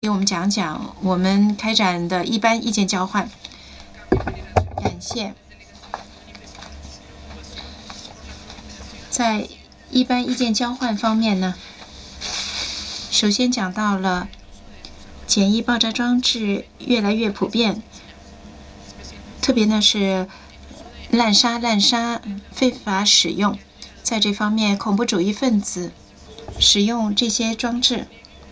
给我们讲讲我们开展的一般意见交换。感谢。在一般意见交换方面呢，首先讲到了简易爆炸装置越来越普遍，特别呢是滥杀非法使用，在这方面恐怖主义分子使用这些装置，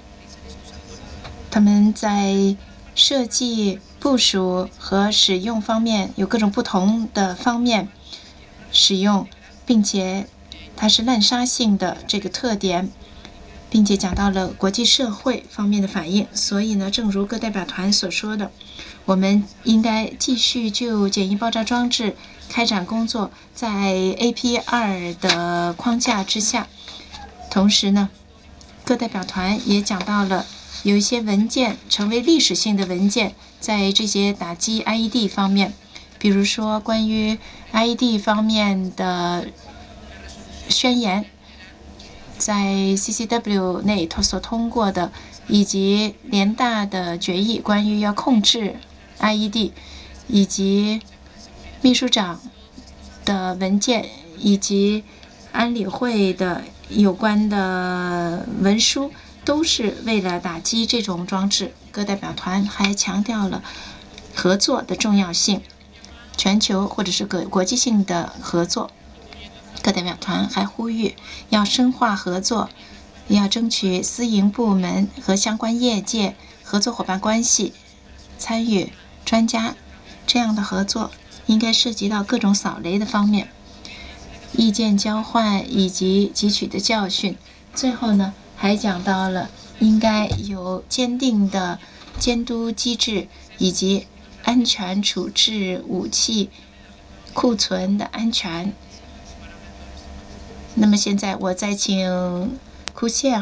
他们在设计、部署和使用方面有各种不同的方面使用，并且它是滥杀性的这个特点，并且讲到了国际社会方面的反应。所以呢，正如各代表团所说的，我们应该继续就简易爆炸装置开展工作，在 AP2 的框架之下。同时呢，各代表团也讲到了有一些文件成为历史性的文件，在这些打击 IED 方面，比如说关于 IED 方面的宣言，在 CCW 内所通过的，以及联大的决议关于要控制 IED， 以及秘书长的文件，以及安理会的有关的文书，都是为了打击这种装置。各代表团还强调了合作的重要性，全球或者是国际性的合作。各代表团还呼吁要深化合作，要争取私营部门和相关业界合作伙伴关系，参与专家，这样的合作应该涉及到各种扫雷的方面，意见交换以及汲取的教训。最后呢，还讲到了应该有坚定的监督机制，以及安全处置武器库存的安全。那么现在我再请库谢